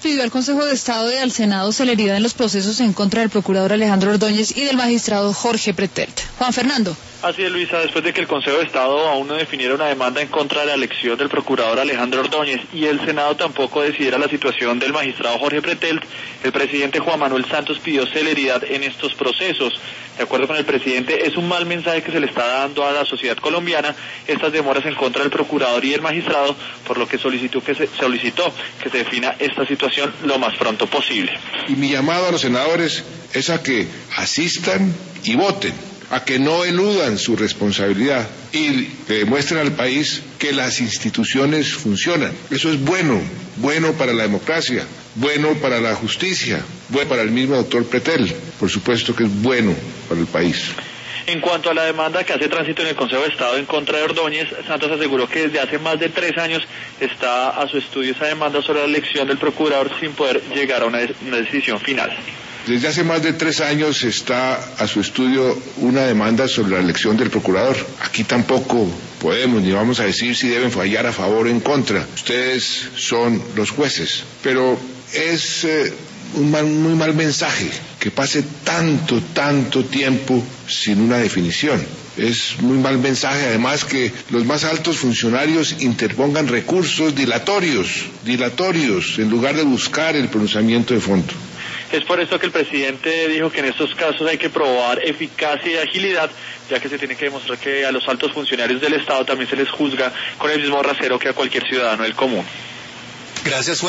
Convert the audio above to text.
Pidió al Consejo de Estado y al Senado celeridad en los procesos en contra del procurador Alejandro Ordóñez y del magistrado Jorge Pretelt. Juan Fernando. Así es, Luisa, después de que el Consejo de Estado aún no definiera una demanda en contra de la elección del procurador Alejandro Ordóñez y el Senado tampoco decidiera la situación del magistrado Jorge Pretelt, el presidente Juan Manuel Santos pidió celeridad en estos procesos. De acuerdo con el presidente, es un mal mensaje que se le está dando a la sociedad colombiana estas demoras en contra del procurador y del magistrado, por lo que solicitó que se defina esta situación lo más pronto posible. Y mi llamado a los senadores es a que asistan y voten, a que no eludan su responsabilidad y que demuestren al país que las instituciones funcionan. Eso es bueno para la democracia, bueno para la justicia, bueno para el mismo doctor Pretelt, por supuesto que es bueno para el país. En cuanto a la demanda que hace tránsito en el Consejo de Estado en contra de Ordóñez, Santos aseguró que desde hace más de 3 años está a su estudio esa demanda sobre la elección del procurador sin poder llegar a una decisión final. Desde hace más de 3 años está a su estudio una demanda sobre la elección del procurador. Aquí tampoco podemos ni vamos a decir si deben fallar a favor o en contra. Ustedes son los jueces, pero es muy mal mensaje que pase tanto tiempo sin una definición. Es muy mal mensaje, además, que los más altos funcionarios interpongan recursos dilatorios, en lugar de buscar el pronunciamiento de fondo. Es por esto que el presidente dijo que en estos casos hay que probar eficacia y agilidad, ya que se tiene que demostrar que a los altos funcionarios del Estado también se les juzga con el mismo rasero que a cualquier ciudadano del común. Gracias, Juan.